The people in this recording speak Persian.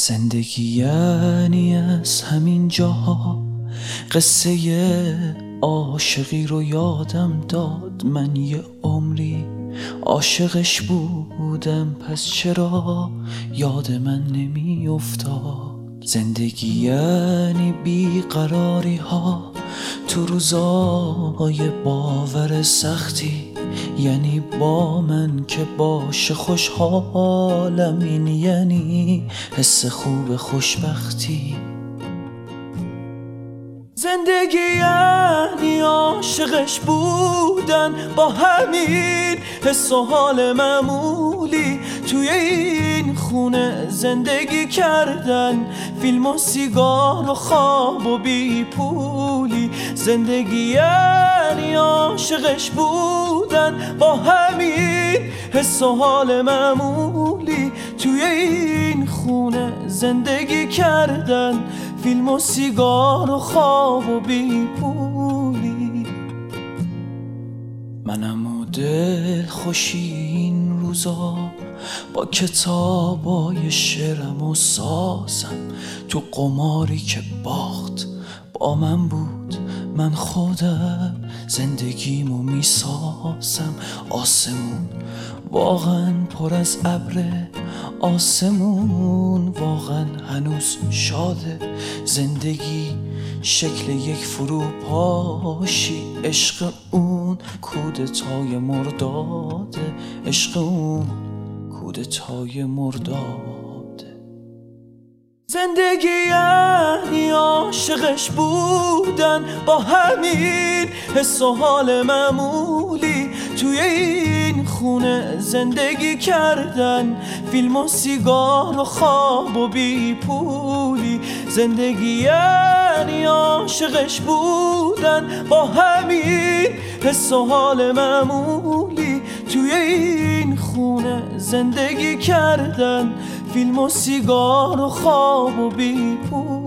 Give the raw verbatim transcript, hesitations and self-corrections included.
زندگی یعنی از همین جاها قصه عاشقی رو یادم داد. من یه عمری عاشقش بودم، پس چرا یاد من نمی افتاد؟ زندگی یعنی بیقراری ها تو روزای باور سختی، یعنی با من که باشه خوشحالم، این یعنی حس خوب خوشبختی. زندگی یعنی عاشقش بودن با همین حس و حال معمولی، توی این خونه زندگی کردن، فیلم و سیگار و خواب و بی پولی. زندگی یعنی عاشقش بودن با همین حس و حال معمولی، توی این خونه زندگی کردن، فیلم و سیگار و خواب و بی پولی. منم و دل خوشی این روزا با کتابای شعرم و سازم، تو قماری که باخت با من بود، من خودم زندگیمو میسازم. آسمون واقعا پر از ابره، آسمون واقعا هنوز شاده. زندگی شکل یک فروپاشی، عشق اون کودتای مرداده، عشق اون کودتای مرداده. زندگی یعنی عاشقش بودن با همین حس و حال معمولی، توی این خونه زندگی کردن، فیلم و سیگار و خواب و بی پولی. زندگی یعنی عاشقش بودن با همین حس و حال معمولی، توی این خونه زندگی کردن، فیلم و سیگار و خواب و بی پولی.